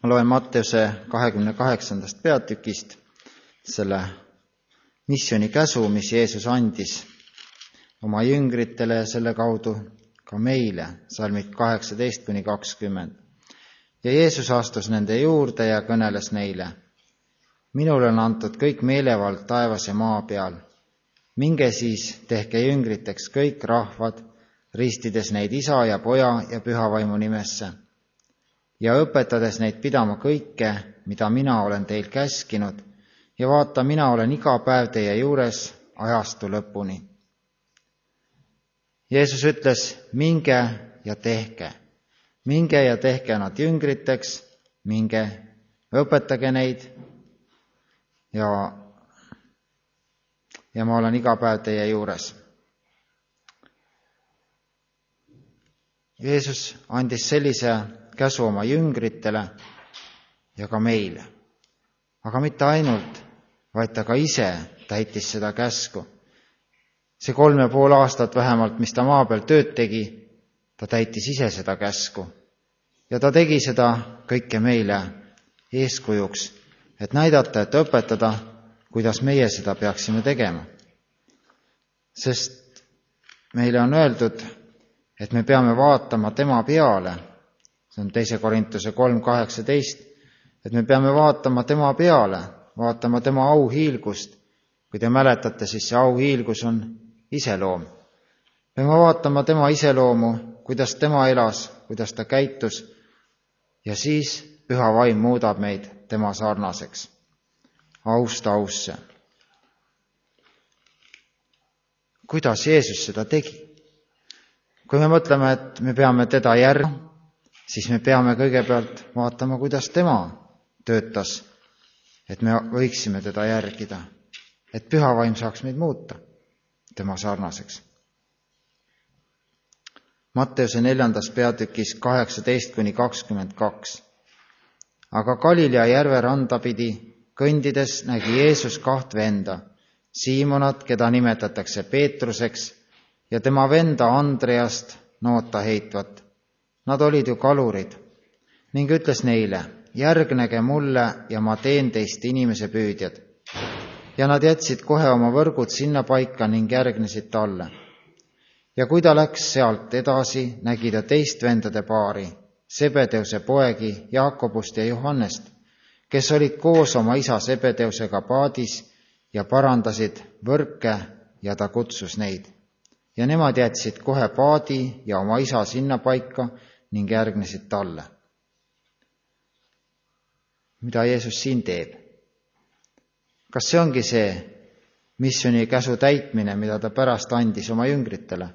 Ma loen Matteuse 28. peatükist selle missiooni käsu, mis Jeesus andis oma jüngritele ja selle kaudu ka meile, salmid 18-20. Ja Jeesus astus nende juurde ja kõneles neile: minule on antud kõik meelevald taevas ja maa peal. Minge siis, tehke jüngriteks kõik rahvad, ristides neid Isa ja Poja ja Püha Vaimu nimesse ja õpetades neid pidama kõike, mida mina olen teil käskinud, ja vaata, mina olen iga päev teie juures ajastu lõpuni. Jeesus ütles: minge ja tehke. Minge ja tehke nad jüngriteks, minge, õpetage neid ja ma olen iga päev teie juures. Jeesus andis sellise käsu oma jüngritele ja ka meile. Aga mitte ainult, vaid ta ka ise täitis seda käsku. See 3,5 aastat vähemalt, mis ta maa peal tööd tegi, ta täitis ise seda käsku. Ja ta tegi seda kõike meile eeskujuks, et näidata, et õpetada, kuidas meie seda peaksime tegema. Sest meile on öeldud, et me peame vaatama tema peale, see on 2. Korintuse 3:18, et me peame vaatama tema peale, vaatama tema auhiilgust. Kui te mäletate, siis see auhiilgus on iseloom. Peame vaatama tema iseloomu, kuidas tema elas, kuidas ta käitus, ja siis Püha Vaim muudab meid tema sarnaseks, aust ausse. Kuidas Jeesus seda tegi? Kui me mõtleme, et me peame teda järgima, siis me peame kõigepealt vaatama, kuidas tema töötas, et me võiksime teda järgida, et Püha Vaim saaks meid muuta tema sarnaseks. Matteuse 4. peatükis 18-22. Aga Galilea järve randa pidi kõndides nägi Jeesus 2 venda, Siimonat, keda nimetatakse Peetruseks, ja tema venda Andreast noota heitvat. Nad olid ju kalurid, ning ütles neile: järgnege mulle ja ma teen teist inimese püüdjad. Ja nad jätsid kohe oma võrgud sinna paika ning järgnesid talle. Ja kui ta läks sealt edasi, nägi ta teist vendade paari, Sebedeuse poegi Jaakobust ja Johannest, kes olid koos oma isa Sebedeusega paadis ja parandasid võrke, ja ta kutsus neid. Ja nemad jätsid kohe paadi ja oma isa sinna paika ning järgnesid talle. Mida Jeesus siin teeb? Kas see ongi see missiooni käsu täitmine, mida ta pärast andis oma jüngritele?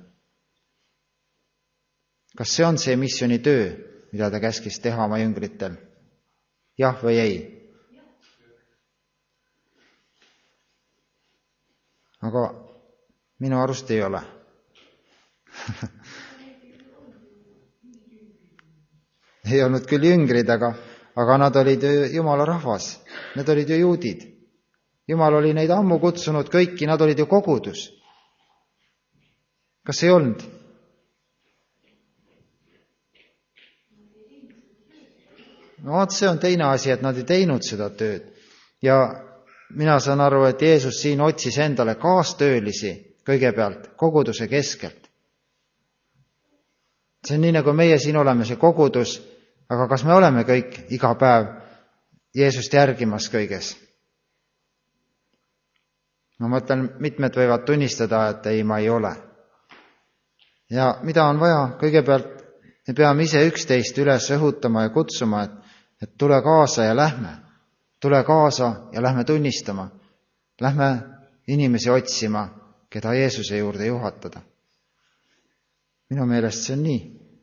Kas see on see missiooni töö, mida ta käskis teha oma jüngritel? Jah või ei? Aga minu arust ei ole. Ei olnud küll jüngrid, aga nad olid ju Jumala rahvas. Need olid ju juudid. Jumal oli neid ammu kutsunud kõiki, nad olid ju kogudus. Kas ei olnud? No vaat, see on teine asi, et nad ei teinud seda tööd. Ja mina saan aru, et Jeesus siin otsis endale kaastöölisi kõigepealt koguduse keskelt. See on nii, nagu meie siin oleme, see kogudus, aga kas me oleme kõik iga päev Jeesust järgimas kõiges? Ma mõtlen, mitmed võivad tunnistada, et ei, ma ei ole. Ja mida on vaja? Kõigepealt me peame ise üksteist üles õhutama ja kutsuma, et tule kaasa ja lähme. Tule kaasa ja lähme tunnistama. Lähme inimesi otsima, keda Jeesuse juurde juhatada. Minu meelest see on nii.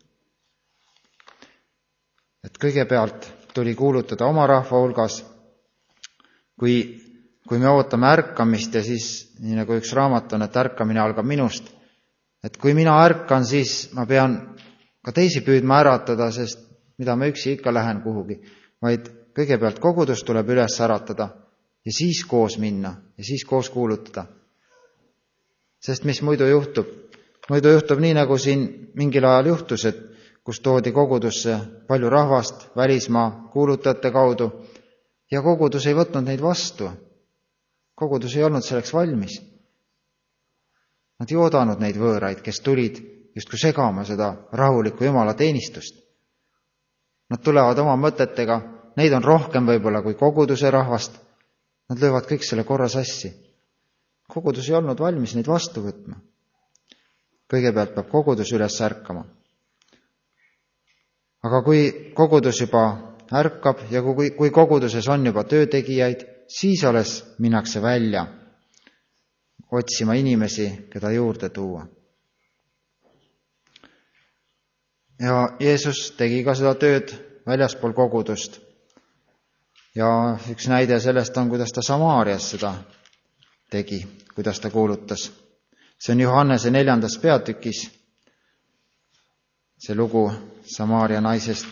Et kõigepealt tuli kuulutada oma rahva hulgas, kui me ootame ärkamist ja siis, nii nagu üks raamat on, et ärkamine algab minust, et kui mina ärkan, siis ma pean ka teisi püüdma äratada, sest mida ma üksi ikka lähen kuhugi, vaid kõigepealt kogudus tuleb üles äratada ja siis koos minna ja siis koos kuulutada. Sest mis muidu juhtub? Muidu juhtub nii, nagu siin mingil ajal juhtus, et kus toodi kogudusse palju rahvast välismaa kuulutajate kaudu ja kogudus ei võtnud neid vastu. Kogudus ei olnud selleks valmis. Nad ei oodanud neid võõraid, kes tulid justkui segama seda rahulikku Jumala teenistust. Nad tulevad oma mõtetega, neid on rohkem võib-olla kui koguduse rahvast. Nad löövad kõik selle korra sassi. Kogudus ei olnud valmis neid vastu võtma. Kõigepealt peab kogudus üles ärkama. Aga kui kogudus juba ärkab ja kui koguduses on juba töötegijaid, siis alles minnakse välja otsima inimesi, keda juurde tuua. Ja Jeesus tegi ka seda tööd väljaspool kogudust. Ja üks näide sellest on, kuidas ta Samaarias seda tegi, kuidas ta kuulutas. See on Johannese 4. peatükis, see lugu Samaaria naisest.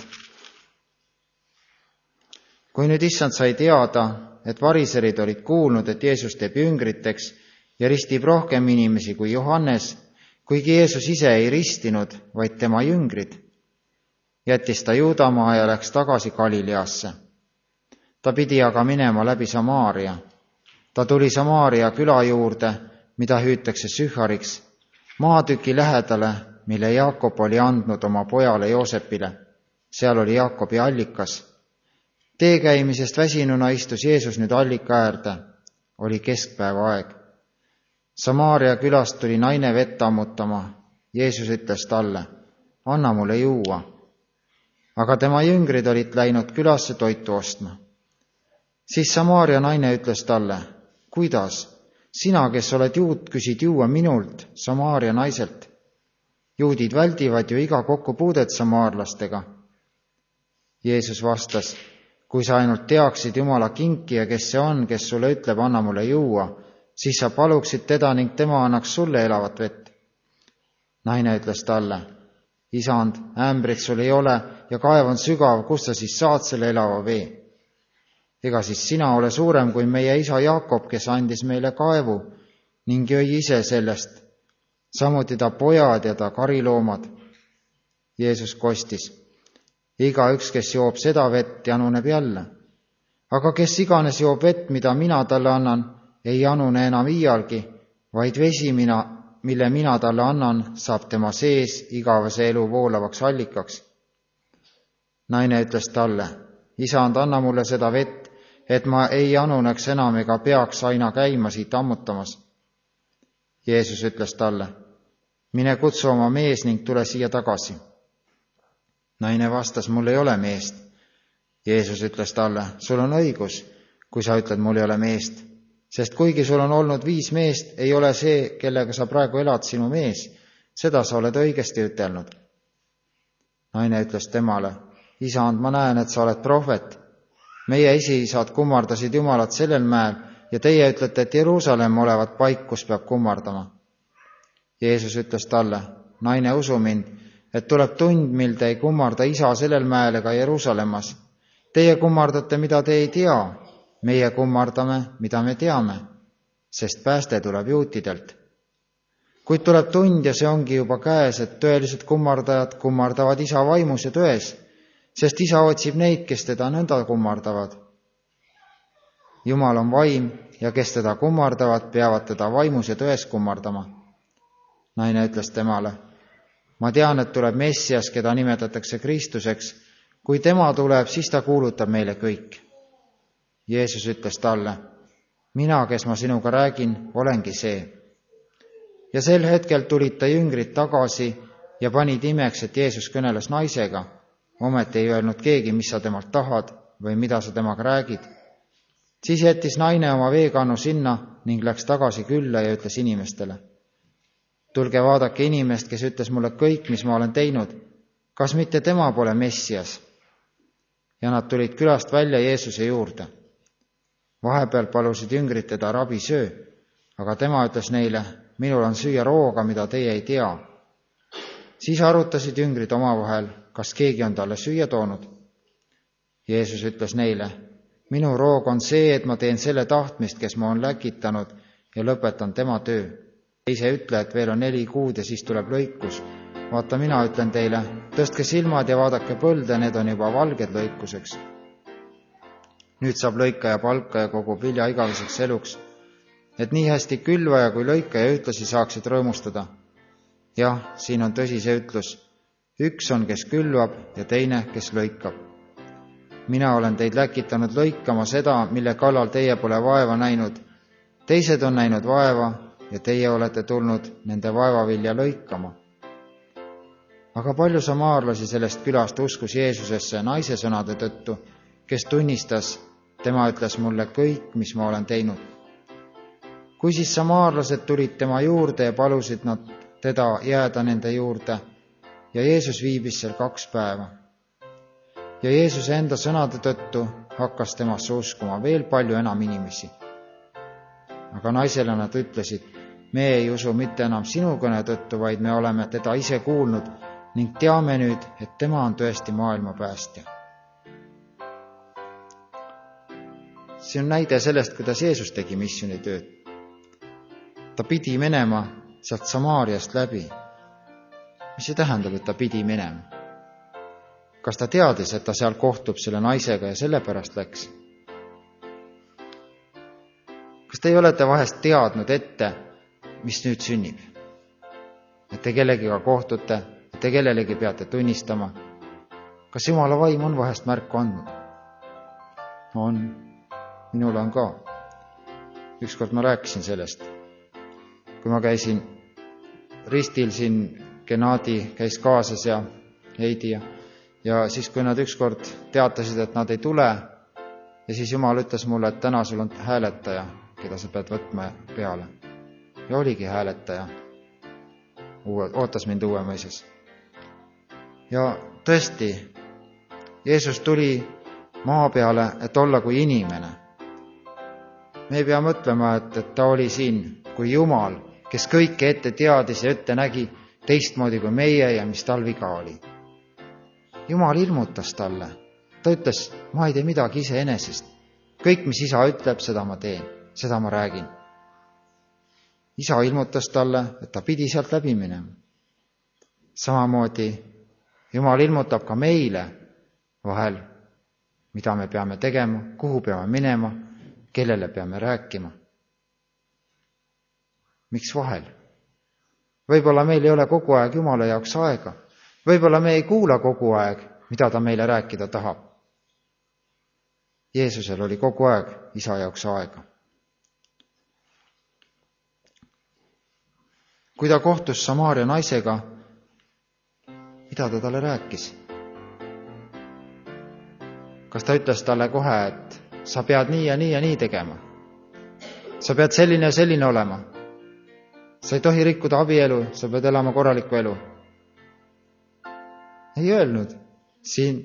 Kui nüüd issand sai teada, et variserid olid kuulnud, et Jeesus teeb jüngriteks ja ristib rohkem inimesi kui Johannes, kuigi Jeesus ise ei ristinud, vaid tema jüngrid, jättis ta Juudamaa ja läks tagasi Galileasse. Ta pidi aga minema läbi Samaaria. Ta tuli Samaaria küla juurde, mida hüütakse Sühariks, maatüki lähedale, mille Jaakob oli andnud oma pojale Joosepile. Seal oli Jaakobi allikas. Teekäimisest väsinuna istus Jeesus nüüd allika äärde. Oli keskpäeva aeg. Samaaria külast tuli naine vett ammutama. Jeesus ütles talle, anna mulle juua. Aga tema jüngrid olid läinud külasse toitu ostma. Siis Samaaria naine ütles talle, kuidas? Sina, kes oled juut, küsid juua minult, Samaaria naiselt. Juudid väldivad ju iga kokkupuudet samaarlastega. Jeesus vastas, kui sa ainult teaksid Jumala kinkija, kes see on, kes sulle ütleb, anna mulle juua, siis sa paluksid teda ning tema annaks sulle elavat vett. Naine ütles talle, isand, ämbrit sul ei ole ja kaev on sügav, kust sa siis saad selle elava vee? Ega siis sina ole suurem kui meie isa Jaakob, kes andis meile kaevu ning jõi ise sellest, samuti ta pojad ja ta kariloomad. Jeesus kostis, igaüks, kes joob seda vett, januneb jälle. Aga kes iganes joob vett, mida mina talle annan, ei janune enam iialgi, vaid vesi, mille mina talle annan, saab tema sees igavese elu voolavaks allikaks. Naine ütles talle, isand, anna mulle seda vett, et ma ei januneks enam ega peaks aina käima siit ammutamas. Jeesus ütles talle, mine kutsu oma mees ning tule siia tagasi. Naine vastas, mul ei ole meest. Jeesus ütles talle, sul on õigus, kui sa ütled, mul ei ole meest, sest kuigi sul on olnud 5 meest, ei ole see, kellega sa praegu elad, sinu mees. Seda sa oled õigesti ütelnud. Naine ütles temale, isand, ma näen, et sa oled prohvet. Meie esiisad kummardasid Jumalat sellel mäel ja teie ütlete, et Jeruusalemm olevat paik, kus peab kummardama. Jeesus ütles talle, naine, usu mind, et tuleb tund, mil te ei kummarda isa sellel mäel ega Jeruusalemmas. Teie kummardate, mida te ei tea, meie kummardame, mida me teame, sest pääste tuleb juutidelt. Kuid tuleb tund ja see ongi juba käes, et tõelised kummardajad kummardavad isa vaimus ja tões, sest isa otsib neid, kes teda nõnda kummardavad. Jumal on vaim ja kes teda kummardavad, peavad teda vaimus ja tões kummardama. Naine ütles temale, ma tean, et tuleb Messias, keda nimetatakse Kristuseks. Kui tema tuleb, siis ta kuulutab meile kõik. Jeesus ütles talle, mina, kes ma sinuga räägin, olengi see. Ja sel hetkel tulid ta jüngrid tagasi ja panid imeks, et Jeesus kõneles naisega. Ometi ei öelnud keegi, mis sa temalt tahad või mida sa temaga räägid. Siis jättis naine oma veekannu sinna ning läks tagasi külla ja ütles inimestele, tulge vaadake inimest, kes ütles mulle kõik, mis ma olen teinud. Kas mitte tema pole Messias? Ja nad tulid külast välja Jeesuse juurde. Vahepeal palusid jüngrid teda, rabi, söö, aga tema ütles neile, minul on süüa rooga, mida teie ei tea. Siis arutasid jüngrid omavahel, kas keegi on talle süüa toonud. Jeesus ütles neile, minu roog on see, et ma teen selle tahtmist, kes ma on läkitanud ja lõpetan tema töö. Ise ütle, et veel on 4 kuud ja siis tuleb lõikus. Vaata, mina ütlen teile, tõstke silmad ja vaadake põlde, need on juba valged lõikuseks. Nüüd saab lõikaja palka ja kogub vilja igaveseks eluks, et nii hästi külvaja kui lõikaja ühtlasi saaksid rõõmustada. Jah, siin on tõsi see ütlus. Üks on, kes külvab ja teine, kes lõikab. Mina olen teid läkitanud lõikama seda, mille kallal teie pole vaeva näinud. Teised on näinud vaeva ja teie olete tulnud nende vaevavilja lõikama. Aga palju samaarlasi sellest külast uskus Jeesusesse naise sõnade tõttu, kes tunnistas, tema ütles mulle kõik, mis ma olen teinud. Kui siis samaarlased tulid tema juurde ja palusid nad teda jääda nende juurde, ja Jeesus viibis seal 2 päeva. Ja Jeesuse enda sõnade tõttu hakkas temasse uskuma veel palju enam inimesi. Aga naisele nad ütlesid, me ei usu mitte enam sinu kõne tõttu, vaid me oleme teda ise kuulnud ning teame nüüd, et tema on tõesti maailma päästja. See on näide sellest, kuidas Jeesus tegi missioonitööd. Ta pidi minema sealt Samaariast läbi. Mis see tähendab, et ta pidi minema? Kas ta teadis, et ta seal kohtub selle naisega ja sellepärast läks? Kas te ei olete vahest teadnud ette, mis nüüd sünnib? Et te kellegiga kohtute, et te kellelegi peate tunnistama. Kas Jumala vaim on vahest märku andnud? On. Minul on ka. Ükskord ma rääkisin sellest. Kui ma käisin ristil siin, Gennadi käis kaasas ja Heidi ja siis, kui nad ükskord teatasid, et nad ei tule, ja siis Jumal ütles mulle, et täna sul on hääletaja, keda sa pead võtma peale. Ja oligi hääletaja. Ootas mind Uuemõisas. Ja tõesti, Jeesus tuli maa peale, et olla kui inimene. Me ei pea mõtlema, et ta oli siin kui Jumal, kes kõike ette teadis ja ette nägi teistmoodi kui meie ja mis tal viga oli. Jumal ilmutas talle. Ta ütles, ma ei tee midagi iseenesest. Kõik, mis isa ütleb, seda ma teen, seda ma räägin. Isa ilmutas talle, et ta pidi sealt läbi minema. Samamoodi Jumal ilmutab ka meile vahel, mida me peame tegema, kuhu peame minema, kellele peame rääkima. Miks vahel? Võib-olla meil ei ole kogu aeg Jumala jaoks aega. Võib-olla me ei kuula kogu aeg, mida ta meile rääkida tahab. Jeesusel oli kogu aeg isa jaoks aega. Kui ta kohtus Samaaria naisega, mida ta talle rääkis? Kas ta ütles talle kohe, et sa pead nii ja nii ja nii tegema? Sa pead selline ja selline olema? Sa ei tohi rikkuda abielu, sa pead elama korralikku elu. Ei öelnud. Siin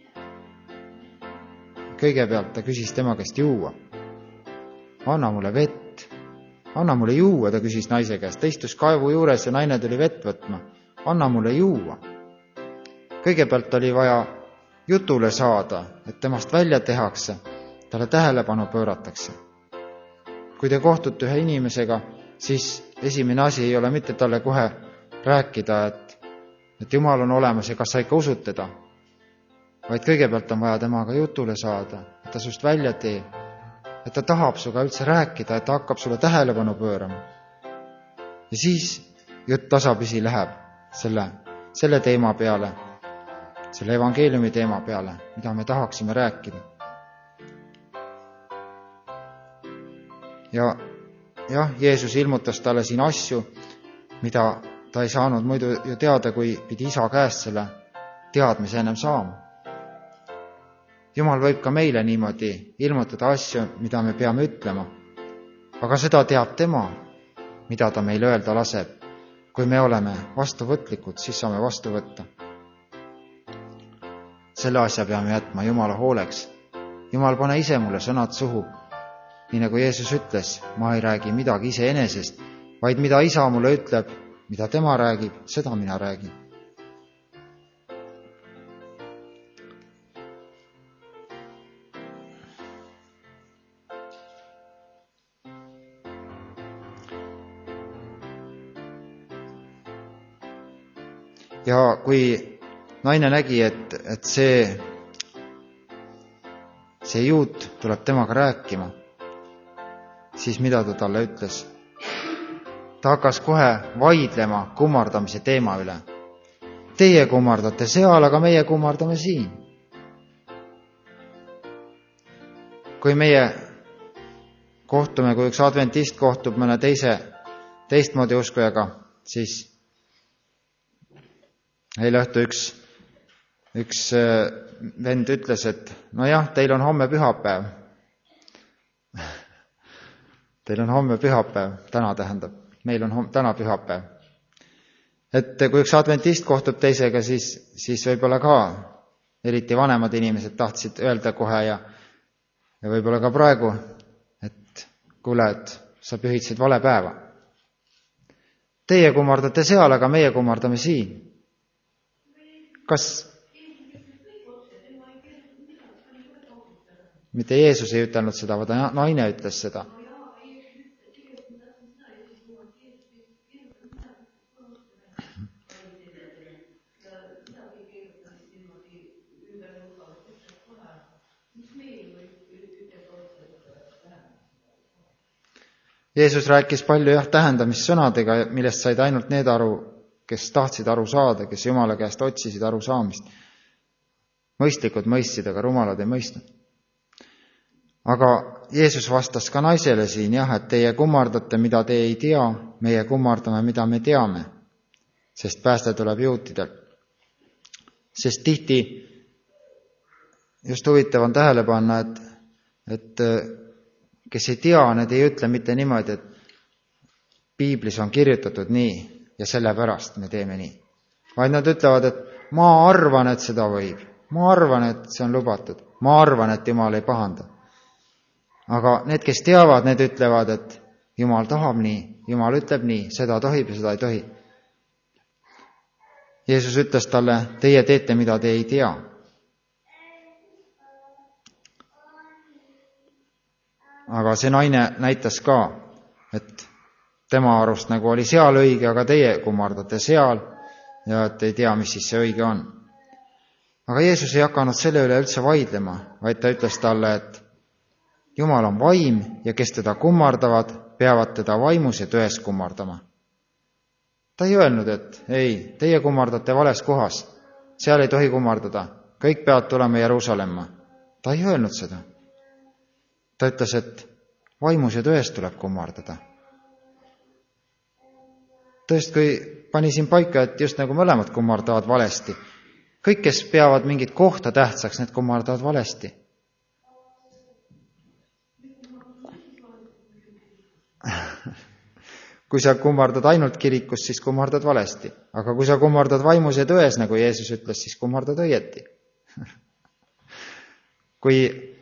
kõigepealt ta küsis tema käest juua. Anna mulle vett. Anna mulle juua, ta küsis naise käest. Ta istus kaevu juures ja naine tuli vett võtma. Anna mulle juua. Kõigepealt oli vaja jutule saada, et temast välja tehakse, talle tähelepanu pööratakse. Kui te kohtute ühe inimesega, siis esimene asi ei ole mitte talle kohe rääkida, et Jumal on olemas ja kas sa ikka usud teda, vaid kõigepealt on vaja temaga jutule saada, et ta sust välja teeb, et ta tahab suga üldse rääkida, et ta hakkab sulle tähelepanu pöörama. Ja siis jutt tasapisi läheb selle teema peale, selle evangeeliumi teema peale, mida me tahaksime rääkida. Ja Jeesus ilmutas talle siin asju, mida ta ei saanud muidu ju teada, kui pidi isa käest selle teadmise ennem saama. Jumal võib ka meile niimoodi ilmutada asju, mida me peame ütlema, aga seda teab tema, mida ta meile öelda laseb. Kui me oleme vastuvõtlikud, siis saame vastu võtta. Selle asja peame jätma Jumala hooleks. Jumal, pane ise mulle sõnad suhu. Nii nagu Jeesus ütles, ma ei räägi midagi iseenesest, vaid mida isa mulle ütleb, mida tema räägib, seda mina räägin. Ja kui naine nägi, et see juut tuleb temaga rääkima, siis mida ta talle ütles? Ta hakkas kohe vaidlema kummardamise teema üle. Teie kummardate seal, aga meie kummardame siin. Kui meie kohtume, kui üks adventist kohtub mõne teistmoodi uskujaga, siis eile õhtu üks vend ütles, et nojah, teil on homme pühapäev. Teil on homme pühapäev, täna tähendab. Meil on täna pühapäev. Et kui üks adventist kohtub teisega, siis võib-olla ka eriti vanemad inimesed tahtsid öelda kohe ja võib-olla ka praegu, et kuule, et sa pühitsid vale päeva. Teie kummardate seal, aga meie kummardame siin. Kas mitte Jeesus ei ütelnud seda, vaid naine ütles seda. Jeesus rääkis palju tähendamissõnadega, millest said ainult need aru, kes tahtsid aru saada, kes Jumala käest otsisid aru saamist. Mõistlikud mõistsid, aga rumalad ei mõistnud. Aga Jeesus vastas ka naisele siin, et teie kummardate, mida te ei tea, meie kummardame, mida me teame, sest pääste tuleb juutidel. Sest tihti just huvitav on tähele panna, et kes ei tea, need ei ütle mitte niimoodi, et piiblis on kirjutatud nii ja sellepärast me teeme nii. Vaid nad ütlevad, et ma arvan, et seda võib. Ma arvan, et see on lubatud. Ma arvan, et Jumal ei pahanda. Aga need, kes teavad, need ütlevad, et Jumal tahab nii, Jumal ütleb nii, seda tohib ja seda ei tohi. Jeesus ütles talle, teie teete, mida te ei tea. Aga see naine näitas ka, et tema arust nagu oli seal õige, aga teie kummardate seal ja et ei tea, mis siis see õige on. Aga Jeesus ei hakanud selle üle üldse vaidlema, vaid ta ütles talle, et Jumal on vaim ja kes teda kummardavad, peavad teda vaimus ja tões kummardama. Ta ei öelnud, et ei, teie kummardate vales kohas, seal ei tohi kummardada, kõik peavad tulema Jeruusalemma. Ta ei öelnud seda. Ta ütles, et vaimus ja tões tuleb kummardada. Tõest, kui pani siin paika, et just nagu mõlemad kummardavad valesti. Kõik, kes peavad mingit kohta tähtsaks, need kummardavad valesti. Kui sa kummardad ainult kirikus, siis kummardad valesti. Aga kui sa kummardad vaimus ja tões, nagu Jeesus ütles, siis kummardad õieti. Kui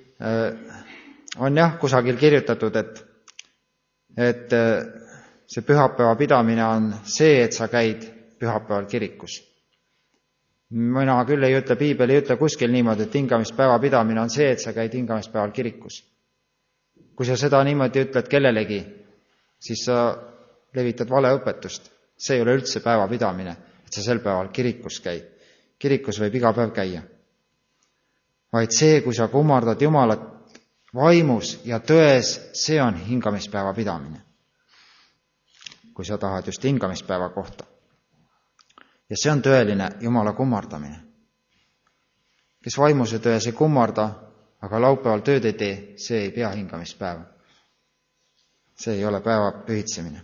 on kusagil kirjutatud, et see pühapäeva pidamine on see, et sa käid pühapäeval kirikus. Mina küll ei ütle, piibel ei ütle kuskil niimoodi, et hingamispäeva pidamine on see, et sa käid hingamispäeval kirikus. Kui sa seda niimoodi ütled kellelegi, siis sa levitad valeõpetust. See ei ole üldse päeva pidamine, et sa sel päeval kirikus käid. Kirikus võib iga päev käia. Vaid see, kui sa kummardad Jumalat vaimus ja tões, see on hingamispäeva pidamine. Kui sa tahad just hingamispäeva kohta. Ja see on tõeline Jumala kummardamine. Kes vaimus ja tões ei kummarda, aga laupäeval tööd ei tee, see ei pea hingamispäeva. See ei ole päeva pühitsemine.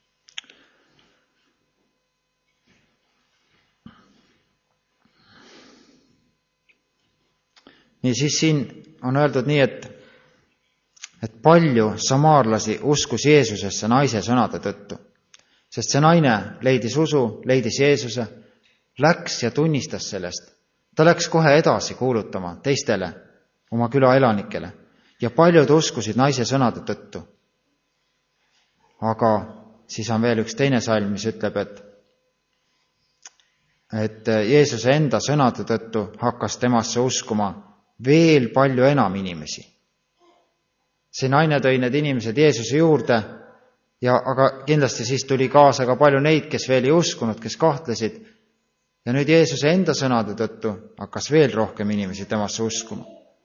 Nii siis siin on öeldud nii, et palju samaarlasi uskus Jeesusesse naise sõnade tõttu. Sest see naine leidis usu, leidis Jeesuse, läks ja tunnistas sellest. Ta läks kohe edasi kuulutama teistele, oma küla elanikele. Ja paljud uskusid naise sõnade tõttu. Aga siis on veel üks teine salm, mis ütleb, et Jeesuse enda sõnade tõttu hakkas temasse uskuma veel palju enam inimesi. See naine tõi need inimesed Jeesuse juurde, aga kindlasti siis tuli kaasa ka palju neid, kes veel ei uskunud, kes kahtlesid ja nüüd Jeesuse enda sõnade tõttu hakkas veel rohkem inimesi temasse uskuma.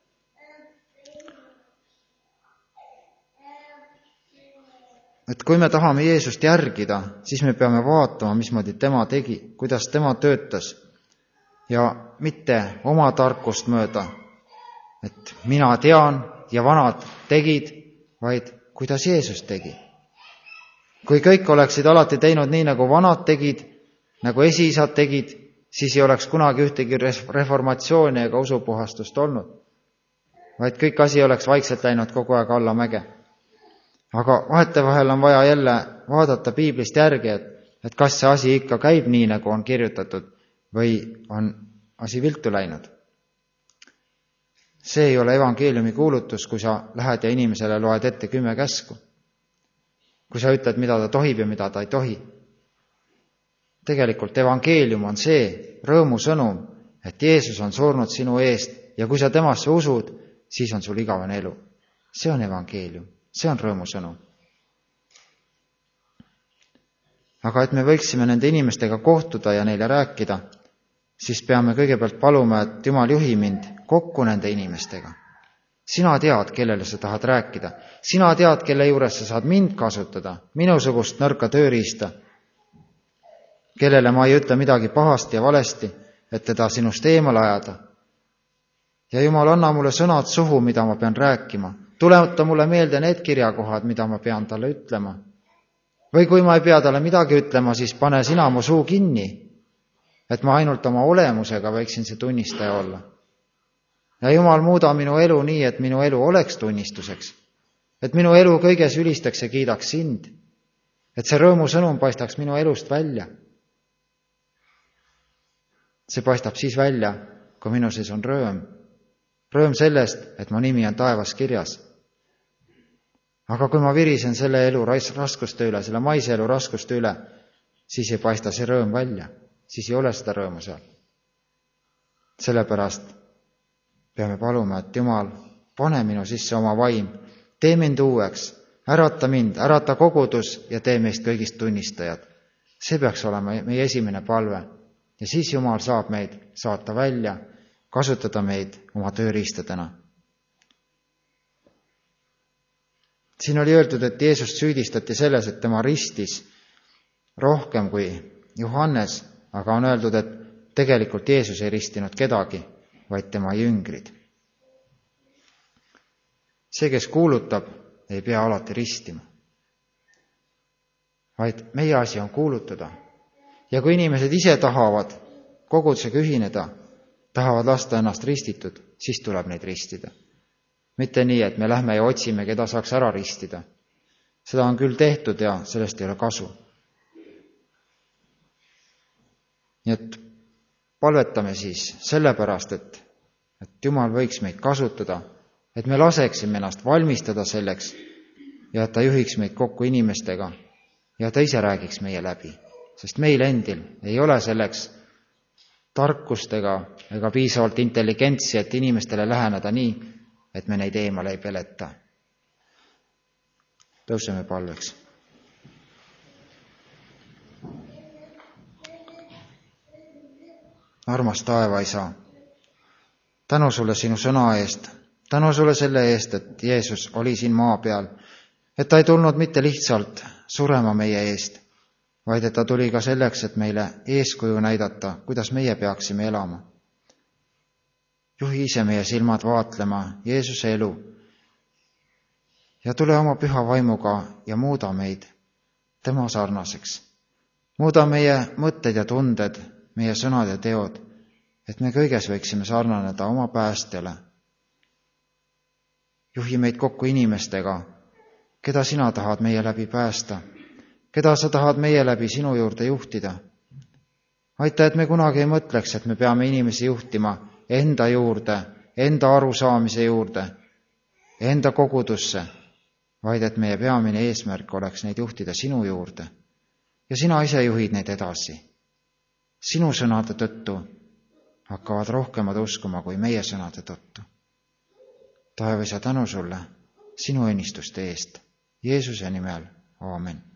Et kui me tahame Jeesust järgida, siis me peame vaatama, mismoodi tema tegi, kuidas tema töötas ja mitte oma tarkust mööda, et mina tean ja vanad tegid, vaid kuidas Jeesus tegi. Kui kõik oleksid alati teinud nii, nagu vanad tegid, nagu esiisad tegid, siis ei oleks kunagi ühtegi reformatsiooni ega usupuhastust olnud, vaid kõik asi oleks vaikselt läinud kogu aeg allamäge. Aga vahetevahel on vaja jälle vaadata piiblist järgi, et kas see asi ikka käib nii, nagu on kirjutatud, või on asi viltu läinud. See ei ole evangeeliumi kuulutus, kui sa lähed ja inimesele loed ette 10 käsku. Kui sa ütled, mida ta tohib ja mida ta ei tohi. Tegelikult evangeelium on see rõõmusõnum, et Jeesus on surnud sinu eest ja kui sa temasse usud, siis on sul igavene elu. See on evangeelium, see on rõõmusõnum. Aga et me võiksime nende inimestega kohtuda ja neile rääkida, siis peame kõigepealt paluma, et Jumal juhi mind kokku nende inimestega. Sina tead, kellele sa tahad rääkida. Sina tead, kelle juures sa saad mind kasutada, minusugust nõrka tööriista, kellele ma ei ütle midagi pahasti ja valesti, et teda sinust eemale ajada. Ja Jumal, anna mulle sõnad suhu, mida ma pean rääkima. Tuleta mulle meelde need kirjakohad, mida ma pean talle ütlema. Või kui ma ei pea talle midagi ütlema, siis pane sina mu suu kinni, et ma ainult oma olemusega võiksin see tunnistaja olla. Ja Jumal, muuda minu elu nii, et minu elu oleks tunnistuseks. Et minu elu kõiges ülistaks ja kiidaks sind. Et see rõõmusõnum paistaks minu elust välja. See paistab siis välja, kui minu sees on rõõm. Rõõm sellest, et mu nimi on taevas kirjas. Aga kui ma virisen selle elu raskuste üle, selle maise elu raskuste üle, siis ei paista see rõõm välja. Siis ei ole seda rõõmu seal. Sellepärast peame paluma, et Jumal, pane minu sisse oma vaim, tee mind uueks, ärata mind, ärata kogudus ja tee meist kõigist tunnistajad. See peaks olema meie esimene palve. Ja siis Jumal saab meid saata välja, kasutada meid oma tööriistadena. Siin oli öeldud, et Jeesust süüdistati selles, et tema ristis rohkem kui Johannes, aga on öeldud, et tegelikult Jeesus ei ristinud kedagi, vaid tema jüngrid. See, kes kuulutab, ei pea alati ristima. Vaid meie asi on kuulutada. Ja kui inimesed ise tahavad kogudusega ühineda, tahavad lasta ennast ristitud, siis tuleb neid ristida. Mitte nii, et me lähme ja otsime, keda saaks ära ristida. Seda on küll tehtud ja sellest ei ole kasu. Nii et palvetame siis sellepärast, et Jumal võiks meid kasutada, et me laseksime ennast valmistada selleks ja et ta juhiks meid kokku inimestega ja ta ise räägiks meie läbi. Sest meil endil ei ole selleks tarkustega ega piisavalt intelligentsi, et inimestele läheneda nii, et me neid eemale ei peleta. Tõuseme palveks. Armas taevaisa, tänu sulle sinu sõna eest, tänu sulle selle eest, et Jeesus oli siin maa peal, et ta ei tulnud mitte lihtsalt surema meie eest, vaid et ta tuli ka selleks, et meile eeskuju näidata, kuidas meie peaksime elama. Juhi ise meie silmad vaatlema Jeesuse elu ja tule oma püha vaimuga ja muuda meid tema sarnaseks. Muuda meie mõtted ja tunded, meie sõnad ja teod, et me kõiges võiksime sarnaneda oma päästjale. Juhi meid kokku inimestega, keda sina tahad meie läbi päästa, keda sa tahad meie läbi sinu juurde juhtida. Aita, et me kunagi ei mõtleks, et me peame inimesi juhtima enda juurde, enda arusaamise juurde, enda kogudusse, vaid et meie peamine eesmärk oleks neid juhtida sinu juurde. Ja sina ise juhid neid edasi. Sinu sõnade tõttu hakkavad rohkemad uskuma kui meie sõnade tõttu. Taevas ja tänu sulle sinu õnnistuste eest. Jeesuse nimel. Aamen.